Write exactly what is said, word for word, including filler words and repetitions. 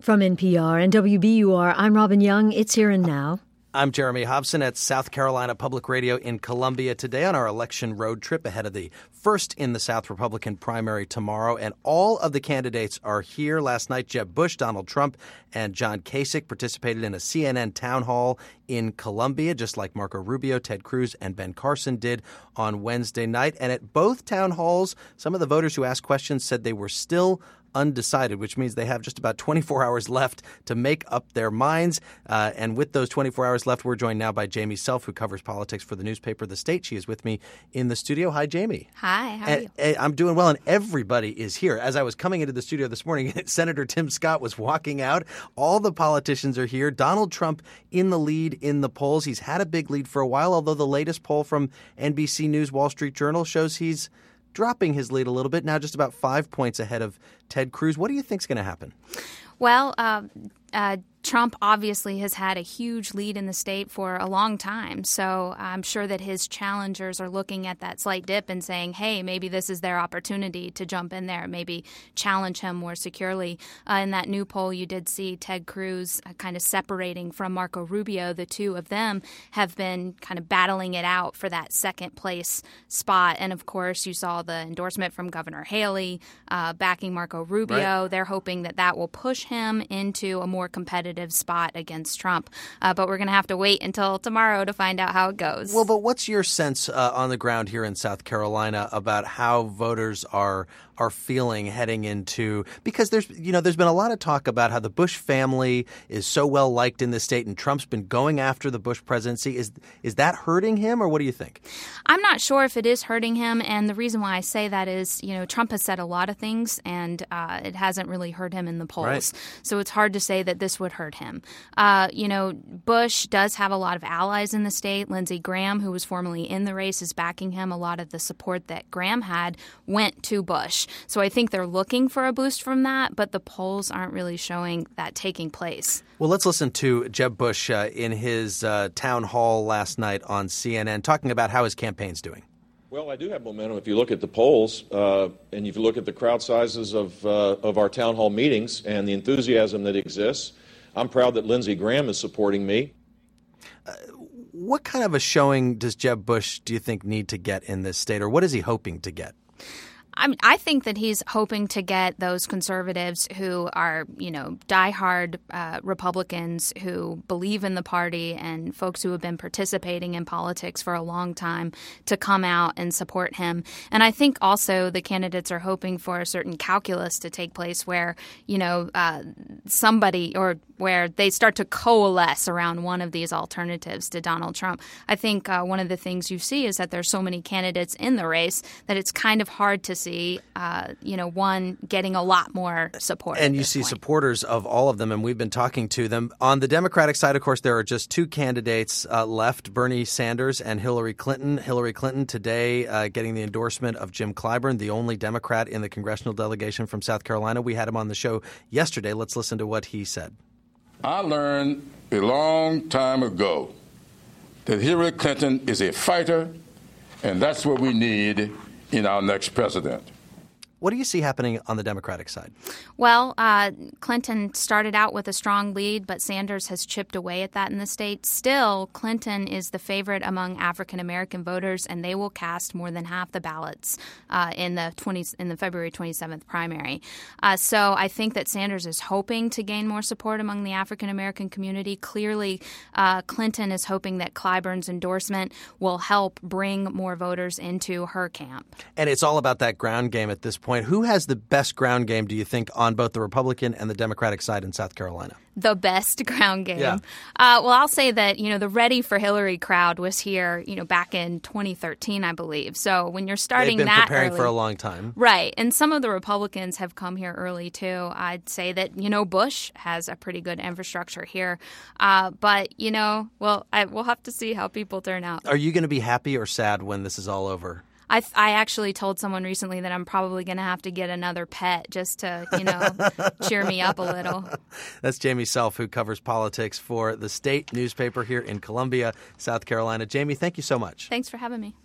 From N P R and W B U R, I'm Robin Young. It's Here and Now. I'm Jeremy Hobson at South Carolina Public Radio in Columbia today on our election road trip ahead of the first in the South Republican primary tomorrow. And all of the candidates are here. Last night, Jeb Bush, Donald Trump, and John Kasich participated in a C N N town hall in Columbia, just like Marco Rubio, Ted Cruz, and Ben Carson did on Wednesday night. And at both town halls, some of the voters who asked questions said they were still undecided, which means they have just about twenty-four hours left to make up their minds. Uh, and with those twenty-four hours left, we're joined now by Jamie Self, who covers politics for the newspaper The State. She is with me in the studio. Hi, Jamie. Hi, how are and, you? and I'm doing well, and everybody is here. As I was coming into the studio this morning, Senator Tim Scott was walking out. All the politicians are here. Donald Trump in the lead in the polls. He's had a big lead for a while, although the latest poll from N B C News Wall Street Journal shows he's dropping his lead a little bit, now just about five points ahead of Ted Cruz. What do you think is going to happen? Well, uh, uh, Trump obviously has had a huge lead in the state for a long time. So I'm sure that his challengers are looking at that slight dip and saying, hey, maybe this is their opportunity to jump in there, maybe challenge him more securely. Uh, in that new poll, you did see Ted Cruz uh, kind of separating from Marco Rubio. The two of them have been kind of battling it out for that second place spot. And of course, you saw the endorsement from Governor Haley uh, backing Marco Rubio. Right. They're hoping that that will push him into a more competitive spot against Trump. Uh, but we're going to have to wait until tomorrow to find out how it goes. Well, but what's your sense uh, on the ground here in South Carolina about how voters are are feeling heading into, because there's you know there's been a lot of talk about how the Bush family is so well liked in the state and Trump's been going after the Bush presidency. Is is that hurting him, or what do you think? I'm not sure if it is hurting him, and the reason why I say that is, you know, Trump has said a lot of things and uh, it hasn't really hurt him in the polls. Right. So it's hard to say that this would hurt him. Uh, you know, Bush does have a lot of allies in the state. Lindsey Graham, who was formerly in the race, is backing him. A lot of the support that Graham had went to Bush. So I think they're looking for a boost from that, but the polls aren't really showing that taking place. Well, let's listen to Jeb Bush uh, in his uh, town hall last night on C N N talking about how his campaign's doing. Well, I do have momentum. If you look at the polls uh, and if you look at the crowd sizes of uh, of our town hall meetings and the enthusiasm that exists, I'm proud that Lindsey Graham is supporting me. Uh, what kind of a showing does Jeb Bush, do you think, need to get in this state, or what is he hoping to get? I mean, I think that he's hoping to get those conservatives who are, you know, diehard uh, Republicans who believe in the party and folks who have been participating in politics for a long time to come out and support him. And I think also the candidates are hoping for a certain calculus to take place where, you know, uh, somebody or where they start to coalesce around one of these alternatives to Donald Trump. I think uh, one of the things you see is that there's so many candidates in the race that it's kind of hard to see, uh, you know, one getting a lot more support. And you see point. supporters of all of them, and we've been talking to them. On the Democratic side, of course, there are just two candidates uh, left, Bernie Sanders and Hillary Clinton. Hillary Clinton today uh, getting the endorsement of Jim Clyburn, the only Democrat in the congressional delegation from South Carolina. We had him on the show yesterday. Let's listen to what he said. I learned a long time ago that Hillary Clinton is a fighter, and that's what we need in our next president. What do you see happening on the Democratic side? Well, uh, Clinton started out with a strong lead, but Sanders has chipped away at that in the state. Still, Clinton is the favorite among African-American voters, and they will cast more than half the ballots uh, in the twenties in the February twenty-seventh primary. Uh, so I think that Sanders is hoping to gain more support among the African-American community. Clearly, uh, Clinton is hoping that Clyburn's endorsement will help bring more voters into her camp. And it's all about that ground game at this point. Who has the best ground game, do you think, on both the Republican and the Democratic side in South Carolina? The best ground game. Yeah. Uh, well, I'll say that, you know, the Ready for Hillary crowd was here, you know, back in twenty thirteen, I believe. So when you're starting They've been that preparing early, for a long time. Right. And some of the Republicans have come here early, too. I'd say that, you know, Bush has a pretty good infrastructure here. Uh, but, you know, well, I, we'll have to see how people turn out. Are you going to be happy or sad when this is all over? I, I actually told someone recently that I'm probably going to have to get another pet just to, you know, cheer me up a little. That's Jamie Self, who covers politics for the State newspaper here in Columbia, South Carolina. Jamie, thank you so much. Thanks for having me.